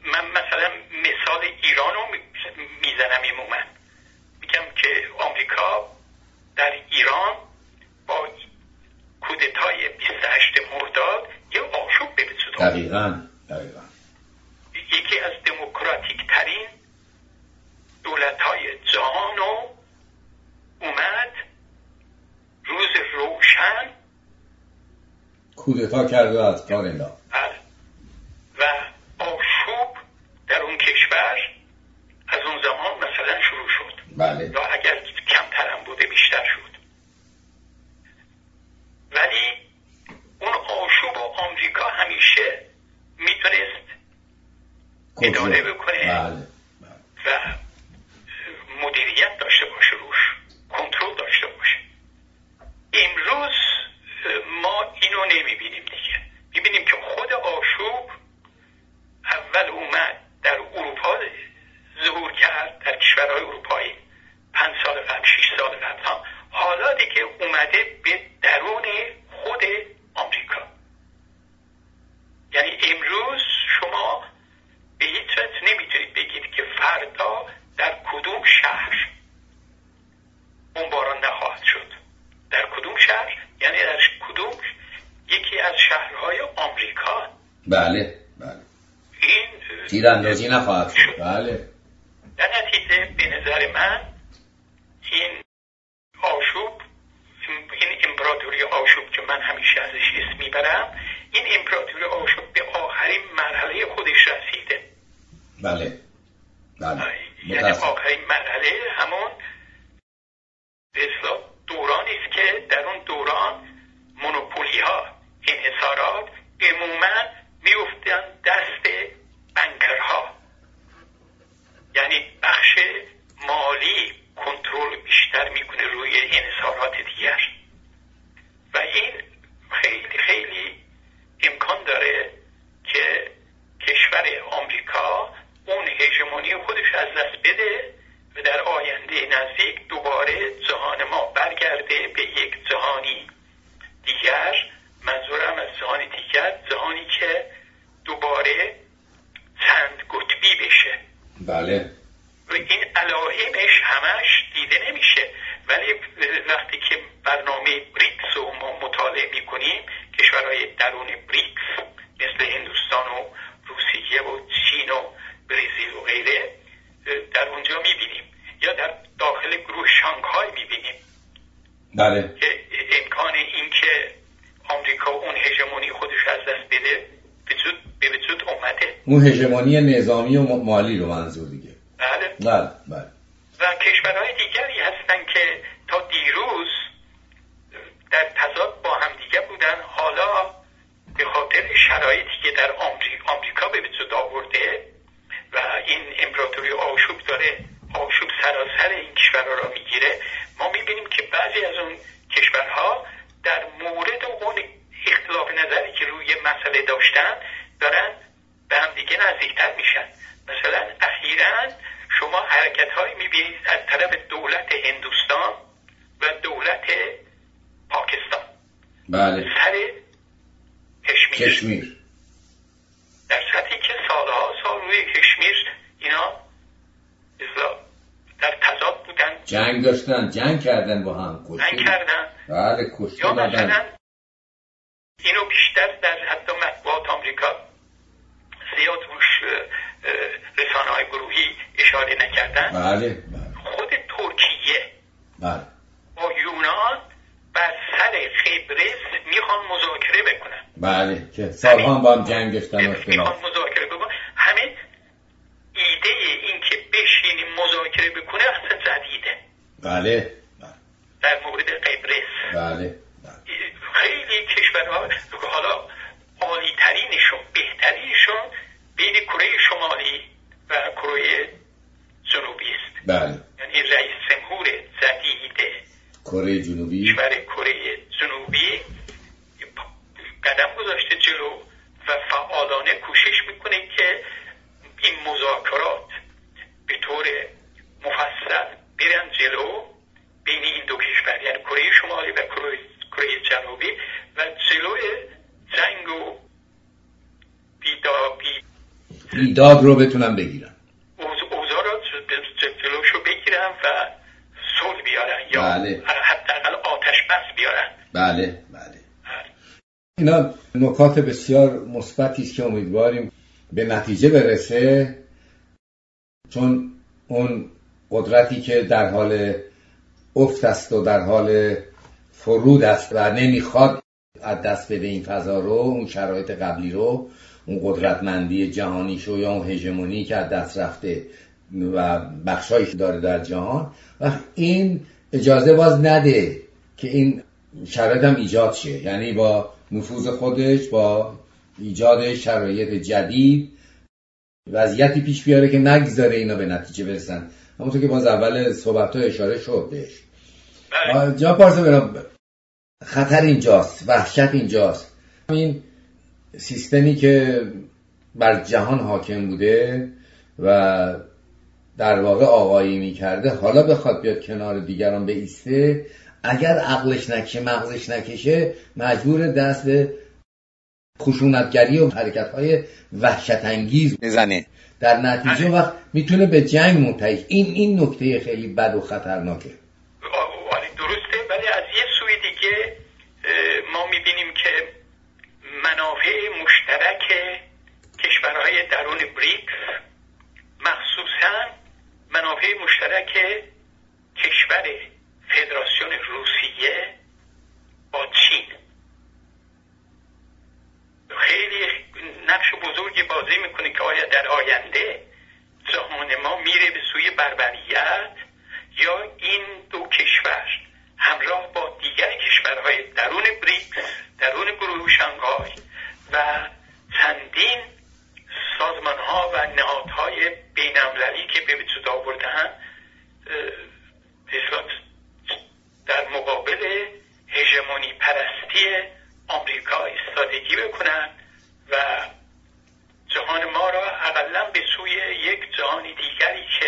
من مثلا مثال ایران رو میزنم این مومن، میگم که آمریکا در ایران با کودتای 28 مرداد یه آشوب به وجود آورد. دقیقاً یکی از دموکراتیک ترین دولت‌های جهان رو اومد روز روشن کودتا کرد و از کار انداخت و آشوب در اون کشور از اون زمان مثلا شروع شد. بله. یا اگر کمتر هم بوده بیشتر شد، ولی اون آشوب و آمریکا همیشه میتونست اداره بکنه. بله. و مدیریت داشته باشه، روش کنترل داشته باشه. امروز ما اینو نمیبینیم دیگه. میبینیم که خود آشوب اول اومد در اروپا ظهور کرد، در کشورهای اروپایی 5 سال قبل 6 سال قبل، حالا دیگه اومده به درون خود آمریکا. یعنی امروز شما به هیچ وجه نمیتونید بگید که فردا در کدوم شهر بمباران نخواهد شد. در کدوم شهر؟ یعنی در کدوم یکی از شهرهای آمریکا. بله. این تیراندازی نخواهد شد. بله. در نتیجه به نظر من این آشوب، این امپراتوری آشوب که من همیشه ازش اسم میبرم، این امپراتوری آشوب به آخرین مرحله خودش رسیده. بله. یعنی آخرین مرحله همون به اصطلاح دورانی است که در اون دوران مونوپولی ها، انحصارات عموما میافتن دست بانکرها، یعنی بخش مالی کنترل بیشتر میکنه روی انحصارات دیگر و این خیلی خیلی امکان داره که کشور آمریکا اون هژمونی خودش از دست بده و در آینده نزدیک دوباره جهان ما برگرده به یک جهانی دیگر. منظورم از جهانی دیگر، جهانی که دوباره چند قطبی بشه. بله. و این علائمش همش دیده نمیشه، ولی وقتی که برنامه بریکس رو ما مطالعه میکنیم، کشورهای درون بریکس مثل هندوستان و روسیه و چین و برزیل و غیره در اونجا میبینیم، یا در داخل گروه شانگهای میبینیم. بله. که امکان این که آمریکا اون هژمونی خودش از دست بده به وجود اومده. اون هژمونی نظامی و مالی رو منظور دیگه. بله. و کشورهای دیگری هستن که تا دیروز در تضاد با هم دیگه بودن، حالا به خاطر شرایطی که در آمریکا به وجود آورده و این امپراتوری آشوب داره، آشوب سراسر این کشورها را میگیره، ما میبینیم که بعضی از اون کشورها در مورد اون اختلاف نظری که روی مسئله داشتن دارن به هم دیگه نزدیکتر میشن. مثلا اخیراً شما حرکت‌هایی می‌بینید از طرف دولت هندوستان و دولت پاکستان. بله. سر کشمیر. در سطحی که سالها سال روی کشمیر اینا در تضاد بودن، جنگ داشتن، جنگ کردن با هم، جنگ کردن. بله، کشته یا دادن. مثلا اینو بیشتر در حتی مطبوعات آمریکا زیاد روش رسانه‌های گروهی اشاره نکردن. بله. خود ترکیه بله. با یونان بر سر قبرس میخوان مذاکره بکنن. بله، که سالها با هم جنگ داشتن. میخوان مذاکره بکنن. همین ایده این که بشینیم مذاکره بکنه اصلا جدیده. بله. در مورد قبرس. بله. خیلی کشورها حالا عالی ترینشون، بهترینشون بین کره شمالی و کره جنوبی است. بله. یعنی رئیس جمهور جدید کره جنوبی، کشور کره جنوبی قدم گذاشته جلو و فعالانه کوشش میکنه که این مذاکرات به طور مفصل برن جلو بین این دو کشور، یعنی کره شمالی و کره جنوبی، و جلوی جنگ و ایداد رو بتونن بگیرن، اوضاع رو جلوشو بگیرن و صلح بیارن یا حداقل آتش بس بیارن. بله. اینا نکات بسیار مثبتی است که امیدواریم به نتیجه برسه، چون اون قدرتی که در حال افت است و در حال فرود است و نمیخواد از دست بده این فضا رو، اون شرایط قبلی رو، اون قدرتمندی جهانیشو یا اون هژمونی که از دست رفته و بخشایش داره در جهان، و این اجازه باز نده که این شرایط هم ایجاد شه، یعنی با نفوذ خودش، با ایجاد شرایط جدید وضعیتی پیش بیاره که نگذاره اینا به نتیجه برسن، همونطور که باز اول صحبت‌ها اشاره شد بهش. جناب پارسا، خطر اینجاست، وحشت اینجاست. این سیستمی که بر جهان حاکم بوده و در واقع آقایی می‌کرده، حالا بخواد بیاد کنار دیگران بایسته، اگر عقلش نکشه، مغزش نکشه، مجبور دست به خشونتگری و حرکت‌های وحشت‌انگیز بزنه، در نتیجه وقت میتونه به جنگ منتهی. این نکته خیلی بد و خطرناکه. درسته، ولی از یه سوی دیگه ما میبینیم که منافع مشترک کشورهای درون بریکس، مخصوصا منافع مشترک کشور فدراسیون روسیه با چین، خیلی نقش بزرگی بازی میکنه که آیا در آینده جهان ما میره به سوی بربریت یا این دو کشور همراه با دیگر کشورهای درون بریکس، درون گروه شانگهای و چندین سازمانها و نهادهای بین‌المللی که به وجود آورده‌اند در مقابل هژمونی پرستی آمریکا ایستادگی بکنن و جهان ما را اقلا به سوی یک جهان دیگری که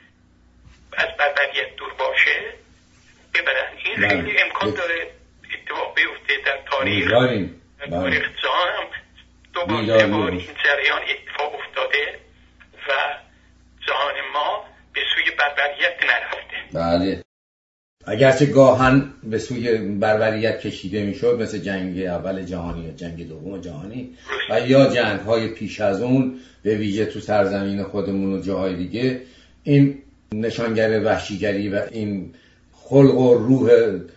از بربریت دور باشه ببرن. این خیلی امکان داره اتفاق بیفته در تاریخ جهان هم دوباره این جریان اتفاق افتاده و جهان ما به سوی بربریت نرفته. بله، اگرچه گاهن به سوی بربریت کشیده میشد، مثل جنگ اول جهانی یا جنگ دوم جهانی و یا جنگ‌های پیش از اون، به ویژه تو سرزمین خودمون و جاهای دیگه، این نشانگر وحشیگری و این خلق و روح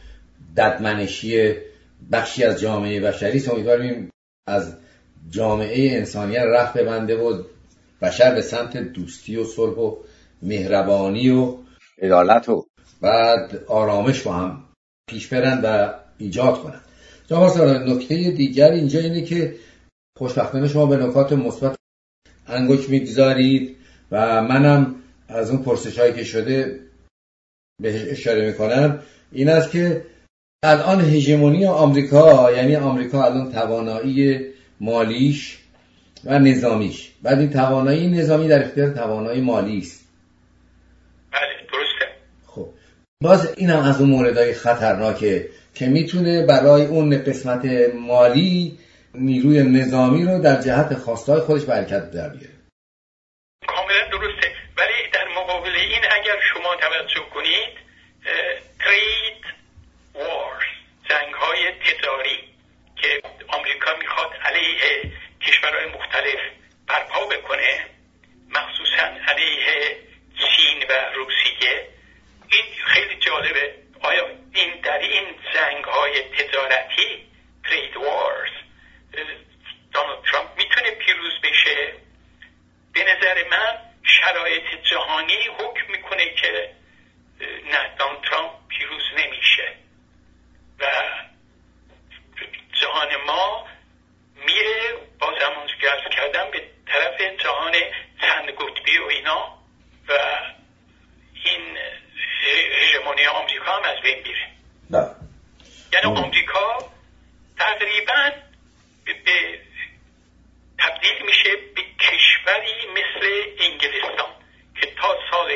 ددمنشی بخشی از جامعه بشری، امیدواریم از جامعه انسانیت رخ ببنده و بشر به سمت دوستی و صلح و مهربانی و عدالت و بعد آرامش با هم پیش برن و ایجاد کنن. جناب نکته دیگر اینجا اینه که خوشبختانه شما به نکات مثبت انگشت میگذارید و منم از اون پرسش‌هایی که شده بهش اشاره میکنم، این است که الان هژمونی آمریکا، یعنی آمریکا الان توانایی مالیش و نظامیش، بعد این توانایی نظامی در اختیار توانایی مالی است. بله درسته. خب باز اینم از اون موردهای خطرناکه که میتونه برای اون قسمت مالی نیروی نظامی رو در جهت خواستهای خودش به حرکت در بیاره. کاملا درسته، ولی در مقابل این اگر شما توجه کنید، ترید وارز، جنگ‌های تجاری که آمریکا میخواد علیه کشورهای مختلف برپا بکنه، مخصوصا علیه چین و روسیه، این خیلی جالبه. آیا این در این جنگ‌های تجارتی، ترید وارز، دونالد ترامپ میتونه پیروز بشه؟ به نظر من شرایط جهانی حکم میکنه که نه، دونالد ترامپ پیروز نمیشه و جهان ما میره با زمان که عرض کردم به طرف جهان چند قطبی و اینا و این هژمونی آمریکا هم از بین میره. یعنی آمریکا تقریبا به تبدیل میشه به کشوری مثل انگلستان که تا سال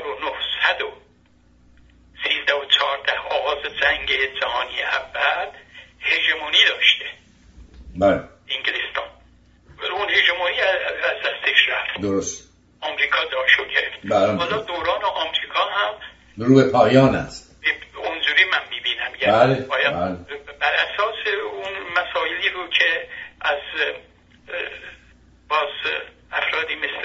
1913 آغاز جنگ جهانی اول هژمونی داشته. بله. انگلستان و اون هژمونی از دستش رفت. درست آمریکا داشو گرفت. حالا دوران آمریکا هم رو به پایان است. اونجوری من میبینم. بله. بر اساس اون مسائلی رو که از باز افرادی مثل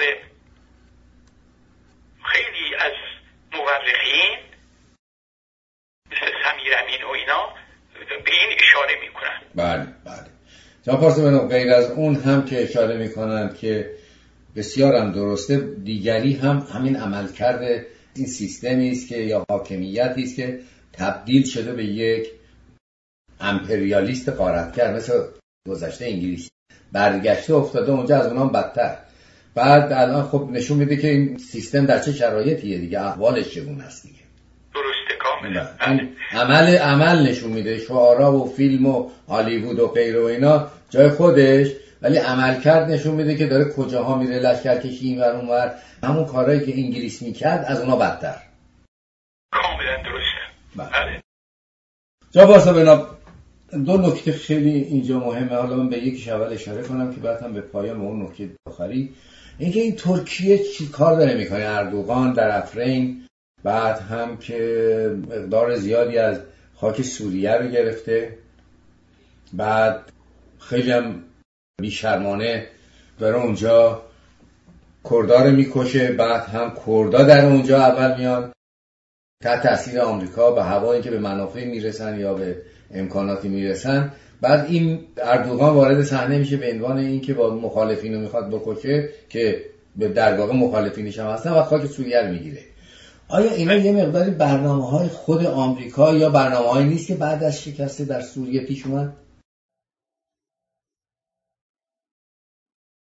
خیلی از مورخین مثل سمیر امین و اینا به این اشاره میکنن. بله. جناب پارسا غیر از اون هم که اشاره میکنند که بسیار هم درسته، دیگری هم همین عملکرد این سیستمی است که یا حاکمیتی است که تبدیل شده به یک امپریالیست غارتگر مثل گذشته انگلیس، برگشته افتاده اونجا، از اونام بدتر. بعد الان خب نشون میده که این سیستم در چه شرایطیه دیگه، احوالش چگونه است دیگه. درسته کاملا. عمل نشون میده، شعارا و فیلم و هالیوود و غیره و اینا جای خودش، ولی عملکرد نشون میده که داره کجاها میره، لشکرکشی اینور اونور، همون کارهایی که انگلیس میکرد از اونا بدتر. کاملا درسته. بله. جناب پارسا دو نکته خیلی اینجا مهمه، حالا من به یکیش اول اشاره کنم که بعد هم به پایان اون نکته آخری، اینکه این ترکیه چی کار داره میکنه. اردوغان در افرین، بعد هم که مقدار زیادی از خاک سوریه رو گرفته، بعد خیلی هم بیشرمانه داره اونجا کردها رو میکشه، بعد هم کردها در اونجا اول میان تحت تاثیر آمریکا به هوایی که به منافع میرسن یا به امکاناتی میرسن، بعد این اردوغان وارد صحنه میشه به عنوان این که با مخالفینو میخواد بکشه که به در واقع مخالفینش هم هستن و خاک سوریه رو میگیره. آیا اینا یه مقداری برنامه‌های خود آمریکا یا برنامه‌هایی نیست که بعد از شکست در سوریه پیش اومد؟